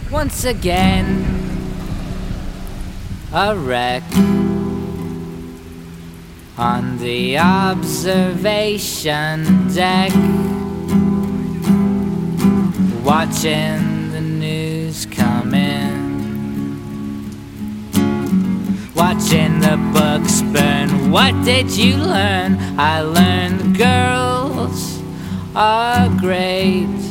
Once again, a wreck on the observation deck, watching the news come in, watching the books burn. What did you learn? I learned girls are great.